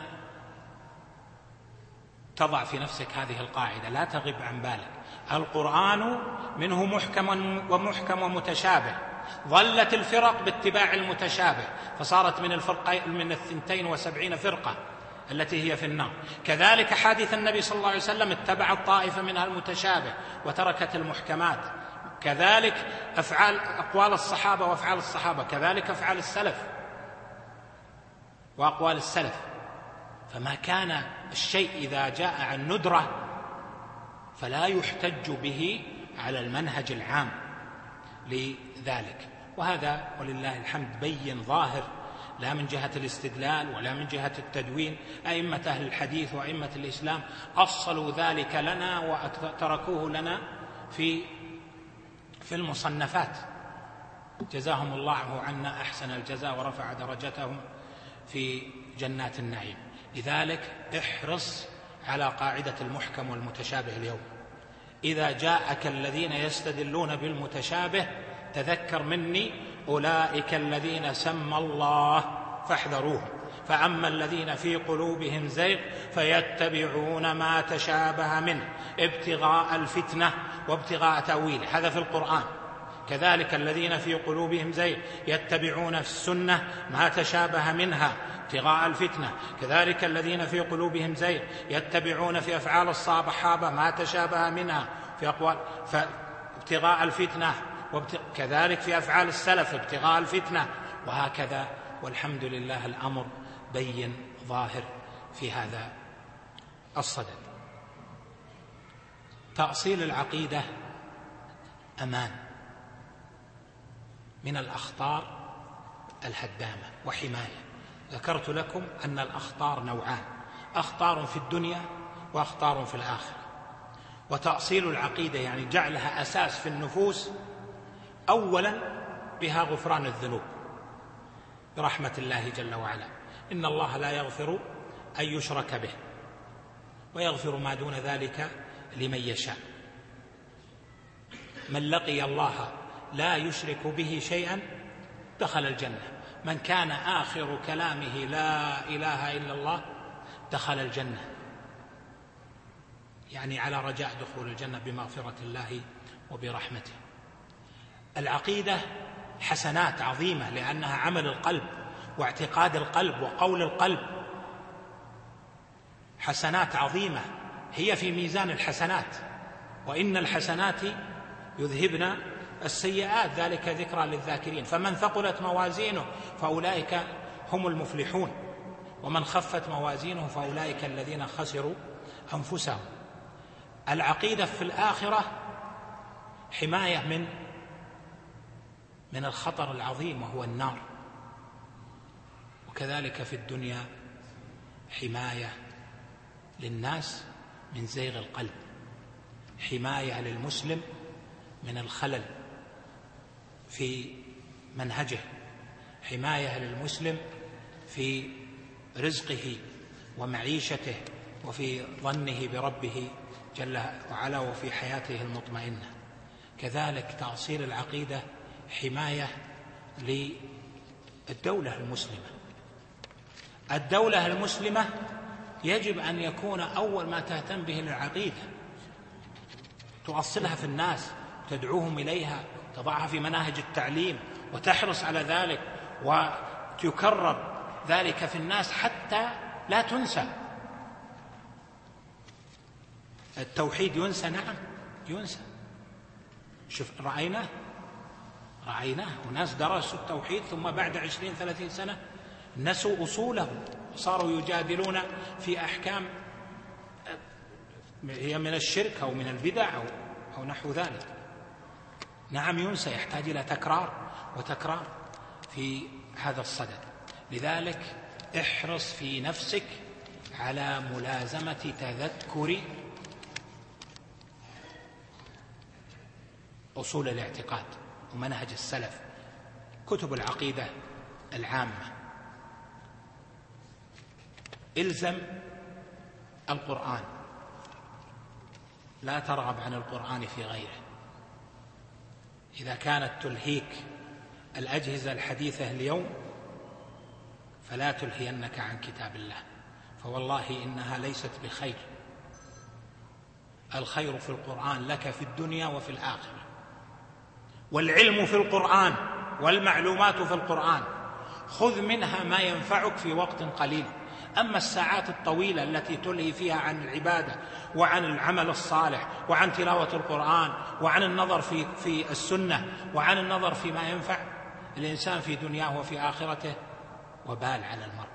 تضع في نفسك هذه القاعدة، لا تغب عن بالك: القرآن منه محكم ومحكم ومتشابه، ظلت الفرق باتباع المتشابه فصارت من الفرقين من الثنتين وسبعين فرقة التي هي في النار. كذلك حديث النبي صلى الله عليه وسلم اتبعت طائفة منها المتشابه وتركت المحكمات. كذلك أفعال أقوال الصحابة وأفعال الصحابة، كذلك أفعال السلف وأقوال السلف. فما كان الشيء إذا جاء عن ندرة فلا يحتج به على المنهج العام لذلك. وهذا ولله الحمد بين ظاهر، لا من جهة الاستدلال ولا من جهة التدوين. أئمة أهل الحديث وأئمة الإسلام أصلوا ذلك لنا وتركوه لنا في في المصنفات، جزاهم الله عنا أحسن الجزاء ورفع درجتهم في جنات النعيم. لذلك احرص على قاعدة المحكم والمتشابه اليوم. إذا جاءك الذين يستدلون بالمتشابه تذكر مني: أولئك الذين سمى الله فاحذروهم، فأما الذين في قلوبهم زيغ فيتبعون ما تشابه منه ابتغاء الفتنة وابتغاء تأويله. هذا في القرآن. كذلك الذين في قلوبهم زيغ يتبعون في السنة ما تشابه منها ابتغاء الفتنة. كذلك الذين في قلوبهم زيغ يتبعون في أفعال الصحابة ما تشابه منها في أقوال ابتغاء الفتنة، كذلك في أفعال السلف ابتغاء الفتنة، وهكذا. والحمد لله الأمر بين ظاهر في هذا الصدد. تأصيل العقيدة أمان من الأخطار الهدامة وحماية. ذكرت لكم أن الأخطار نوعان: أخطار في الدنيا وأخطار في الآخرة. وتأصيل العقيدة يعني جعلها أساس في النفوس، أولا بها غفران الذنوب برحمة الله جل وعلا. إن الله لا يغفر أن يشرك به ويغفر ما دون ذلك لمن يشاء. من لقي الله لا يشرك به شيئا دخل الجنة. من كان آخر كلامه لا إله إلا الله دخل الجنة، يعني على رجاء دخول الجنة بمغفرة الله وبرحمته. العقيدة حسنات عظيمة لأنها عمل القلب واعتقاد القلب وقول القلب، حسنات عظيمة هي في ميزان الحسنات. وإن الحسنات يذهبن السيئات، ذلك ذكرى للذاكرين. فمن ثقلت موازينه فأولئك هم المفلحون، ومن خفت موازينه فأولئك الذين خسروا أنفسهم. العقيدة في الآخرة حماية من من الخطر العظيم وهو النار، وكذلك في الدنيا حماية للناس من زيغ القلب، حماية للمسلم من الخلل في منهجه، حماية للمسلم في رزقه ومعيشته وفي ظنه بربه جل وعلا وفي حياته المطمئنة. كذلك تأصيل العقيدة حماية للدولة المسلمة. الدولة المسلمة يجب أن يكون أول ما تهتم به العقيدة، تؤصلها في الناس، تدعوهم إليها، تضعها في مناهج التعليم، وتحرص على ذلك وتكرر ذلك في الناس حتى لا تنسى. التوحيد ينسى؟ نعم ينسى. شوف رأيناه رأيناه وناس درسوا التوحيد ثم بعد عشرين ثلاثين سنة نسوا أصوله وصاروا يجادلون في أحكام هي من الشرك أو من البدع أو, أو نحو ذلك. نعم ينسى، يحتاج إلى تكرار وتكرار في هذا الصدد. لذلك احرص في نفسك على ملازمة تذكر أصول الاعتقاد ومنهج السلف، كتب العقيدة العامة. إلزم القرآن، لا ترغب عن القرآن في غيره. إذا كانت تلهيك الأجهزة الحديثة اليوم فلا تلهينك عن كتاب الله، فوالله إنها ليست بخير. الخير في القرآن لك في الدنيا وفي الآخرة، والعلم في القرآن والمعلومات في القرآن خذ منها ما ينفعك في وقت قليل. أما الساعات الطويلة التي تلهي فيها عن العبادة وعن العمل الصالح وعن تلاوة القرآن وعن النظر في, في السنة وعن النظر فيما ينفع الإنسان في دنياه وفي آخرته، وبال على المرء.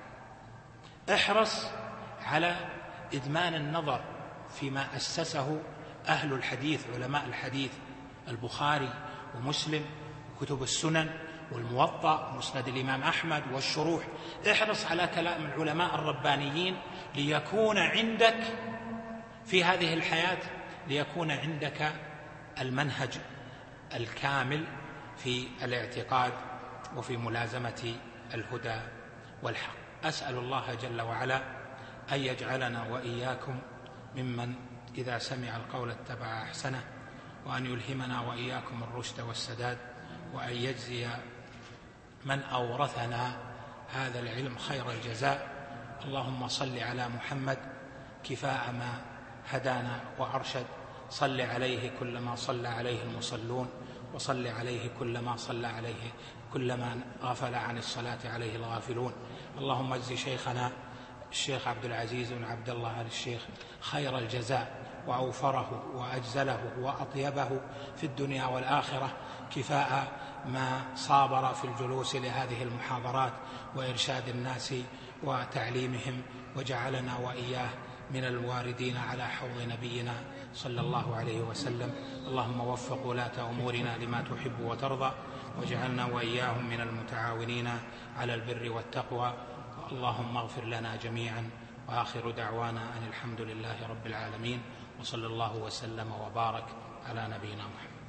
احرص على إدمان النظر فيما أسسه أهل الحديث، علماء الحديث، البخاري ومسلم وكتب السنن والموطأ ومسند الإمام أحمد والشروح. احرص على كلام العلماء الربانيين ليكون عندك في هذه الحياة، ليكون عندك المنهج الكامل في الاعتقاد وفي ملازمة الهدى والحق. أسأل الله جل وعلا أن يجعلنا وإياكم ممن إذا سمع القول اتبع أحسنه، وأن يلهمنا وإياكم الرشد والسداد، وأن يجزي من أورثنا هذا العلم خير الجزاء. اللهم صل على محمد كفاء ما هدانا وأرشد، صل عليه كلما صلى عليه المصلون، وصل عليه كلما صلى عليه كلما غفل عن الصلاة عليه الغافلون. اللهم اجز شيخنا الشيخ عبد العزيز بن عبد الله آل الشيخ خير الجزاء، وأوفره وأجزله وأطيبه في الدنيا والآخرة، كفاء ما صابر في الجلوس لهذه المحاضرات وإرشاد الناس وتعليمهم، وجعلنا وإياه من الواردين على حوض نبينا صلى الله عليه وسلم. اللهم وفق ولاة أمورنا لما تحب وترضى، واجعلنا وإياهم من المتعاونين على البر والتقوى. اللهم اغفر لنا جميعا، وآخر دعوانا أن الحمد لله رب العالمين، وصلى الله وسلم وبارك على نبينا محمد.